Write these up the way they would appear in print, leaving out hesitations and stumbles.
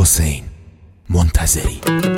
حسین منتظری.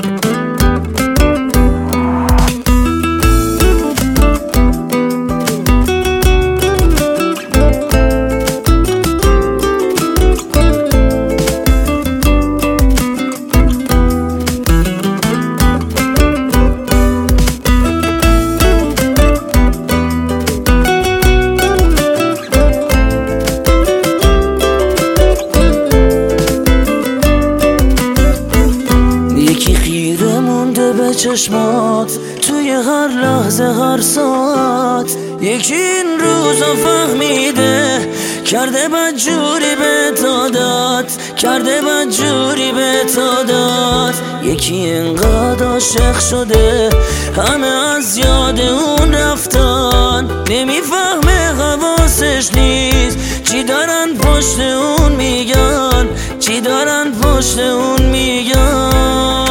چشمات توی هر لحظه هر ساعت، یکی این روزا فهمیده کرده بدجوری به دادت، کرده بدجوری به دادت. یکی اینقدر عاشق شده همه از یاد اون رفتن، نمیفهمه حواسش نیست چی دارن پشت اون میگن، چی دارن پشت اون میگن.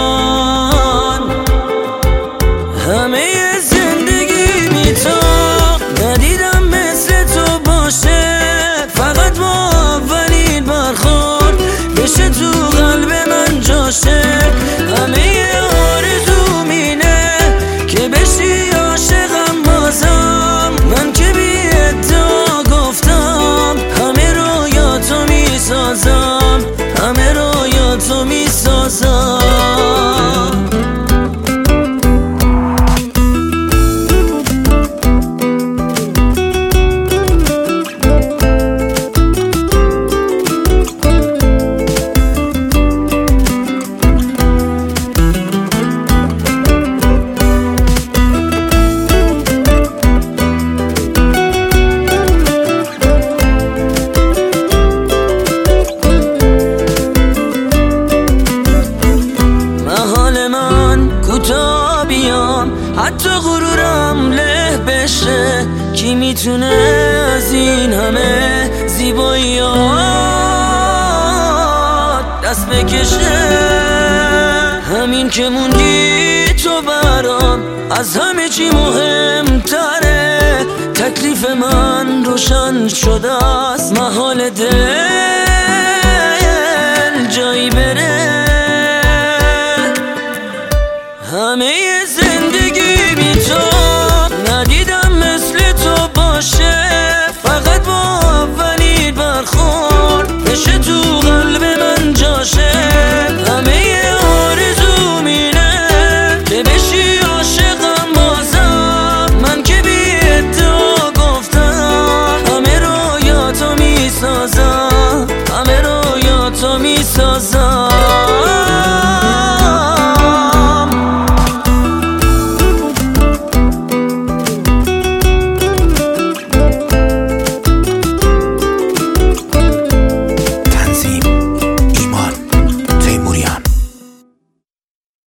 همه زندگی میتام ندیدم مثل تو باشه، فقط با اولین برخورد بشه تو قلب من جاشه. همه آرزوم اینه که بشی عاشقم بازم، من که بی ادعا گفتم همه رویاتو میسازم، همه رویاتو میسازم. حتی غرورم له بشه، کی میتونه از این همه زیباییات دست بکشه. همین که موندی تو برام از همه چی مهمتره، تکلیف من روشن شده است، محال دل